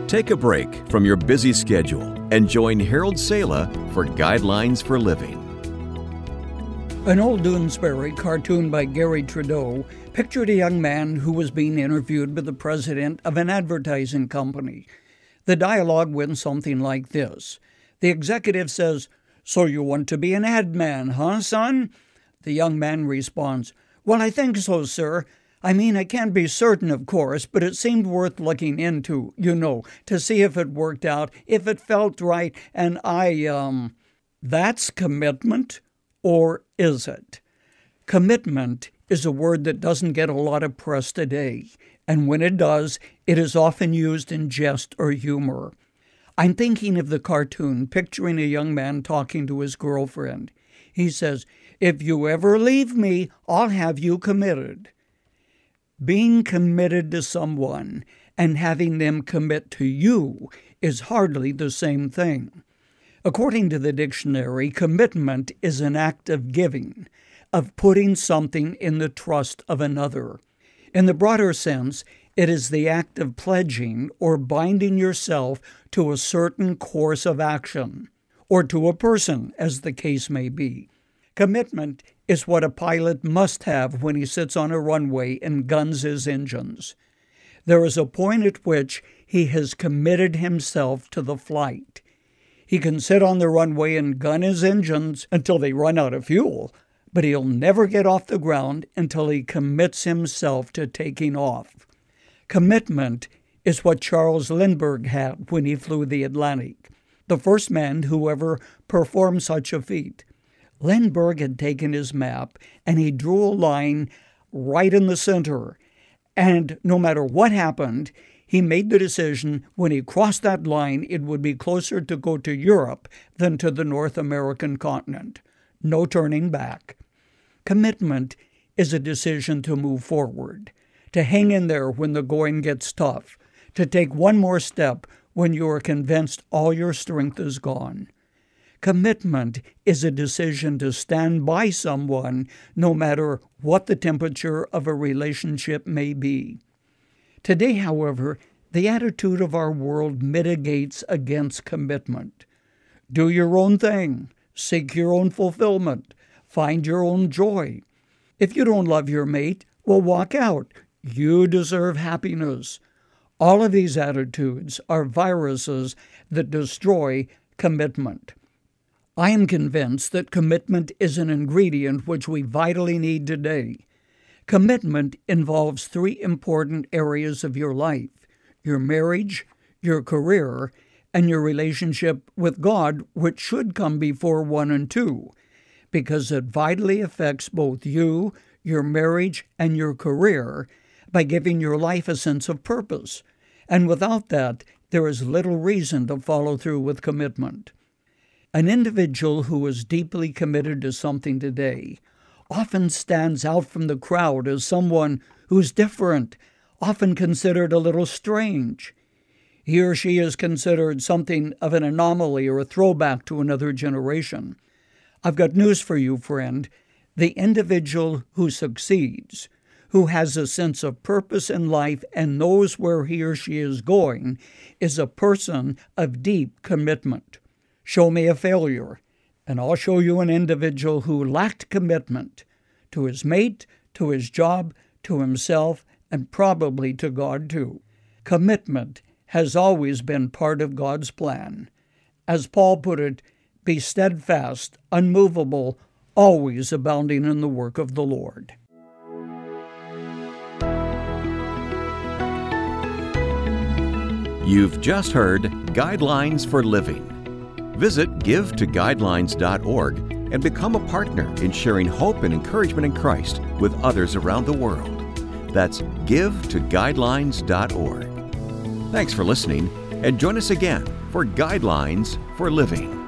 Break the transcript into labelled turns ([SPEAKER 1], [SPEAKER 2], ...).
[SPEAKER 1] Take a break from your busy schedule and join Harold Sala for Guidelines for Living.
[SPEAKER 2] An old Doonesbury cartoon by Gary Trudeau pictured a young man who was being interviewed by the president of an advertising company. The dialogue went something like this. The executive says, "So you want to be an ad man, huh, son?" The young man responds, "Well, I think so, sir. I mean, I can't be certain, of course, but it seemed worth looking into, to see if it worked out, if it felt right, and That's commitment, or is it? Commitment is a word that doesn't get a lot of press today, and when it does, it is often used in jest or humor. I'm thinking of the cartoon picturing a young man talking to his girlfriend. He says, "If you ever leave me, I'll have you committed." Being committed to someone and having them commit to you is hardly the same thing. According to the dictionary, commitment is an act of giving, of putting something in the trust of another. In the broader sense, it is the act of pledging or binding yourself to a certain course of action, or to a person, as the case may be. Commitment is what a pilot must have when he sits on a runway and guns his engines. There is a point at which he has committed himself to the flight. He can sit on the runway and gun his engines until they run out of fuel, but he'll never get off the ground until he commits himself to taking off. Commitment is what Charles Lindbergh had when he flew the Atlantic, the first man who ever performed such a feat. Lindbergh had taken his map and he drew a line right in the center. And no matter what happened, he made the decision when he crossed that line, it would be closer to go to Europe than to the North American continent. No turning back. Commitment is a decision to move forward, to hang in there when the going gets tough, to take one more step when you are convinced all your strength is gone. Commitment is a decision to stand by someone no matter what the temperature of a relationship may be. Today, however, the attitude of our world mitigates against commitment. Do your own thing. Seek your own fulfillment. Find your own joy. If you don't love your mate, well, walk out. You deserve happiness. All of these attitudes are viruses that destroy commitment. I am convinced that commitment is an ingredient which we vitally need today. Commitment involves three important areas of your life: your marriage, your career, and your relationship with God, which should come before 1 and 2, because it vitally affects both you, your marriage, and your career by giving your life a sense of purpose. And without that, there is little reason to follow through with commitment. An individual who is deeply committed to something today often stands out from the crowd as someone who's different, often considered a little strange. He or she is considered something of an anomaly or a throwback to another generation. I've got news for you, friend. The individual who succeeds, who has a sense of purpose in life and knows where he or she is going, is a person of deep commitment. Show me a failure, and I'll show you an individual who lacked commitment to his mate, to his job, to himself, and probably to God too. Commitment has always been part of God's plan. As Paul put it, be steadfast, unmovable, always abounding in the work of the Lord.
[SPEAKER 1] You've just heard Guidelines for Living. Visit givetoguidelines.org and become a partner in sharing hope and encouragement in Christ with others around the world. That's givetoguidelines.org. Thanks for listening, and join us again for Guidelines for Living.